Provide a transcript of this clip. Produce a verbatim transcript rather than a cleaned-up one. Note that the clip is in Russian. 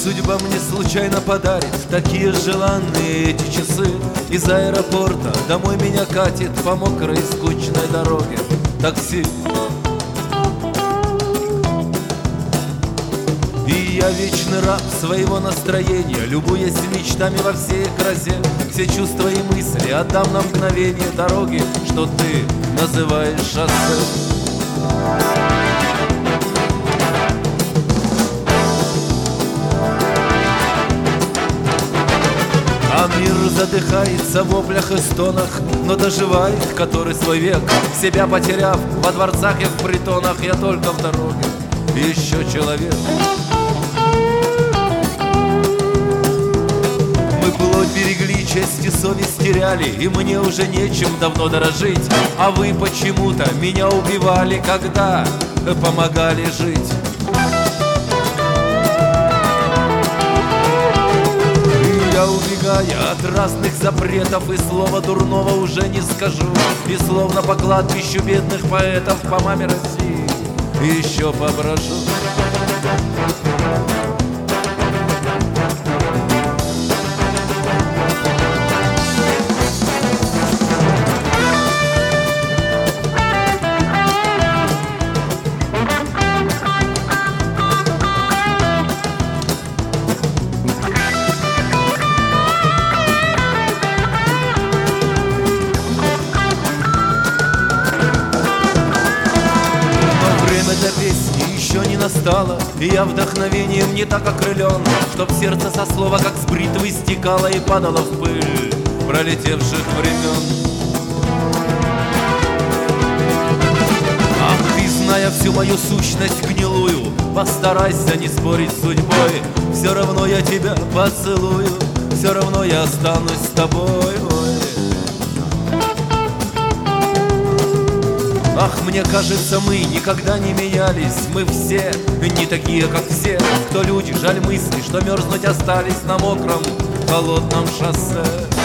судьба мне случайно подарит такие желанные эти часы. Из аэропорта домой меня катит по мокрой скучной дороге такси. И я вечный раб своего настроения, любуясь мечтами во всей их красе. Все чувства и мысли отдам на мгновение дороги, что ты называешь шоссе. А мир задыхается в воплях и стонах, но доживает который свой век. Себя потеряв во дворцах и в притонах, я только в дороге еще человек. Мы плоть берегли, честь и совесть теряли, и мне уже нечем давно дорожить. А вы почему-то меня убивали, когда помогали жить. Я, убегая от разных запретов, и слова дурного уже не скажу. И словно по кладбищу бедных поэтов по маме России еще поброшу. Эта песня еще не настала, и я вдохновением не так окрылен, чтоб сердце со слова как с бритвы стекало и падало в пыль пролетевших времен. Ах, ты, зная всю мою сущность гнилую, постарайся не спорить с судьбой. Все равно я тебя поцелую, все равно я останусь с тобой. Ах, мне кажется, мы никогда не менялись. Мы все не такие, как все. Кто люди, жаль мысли, что мерзнуть остались на мокром, холодном шоссе.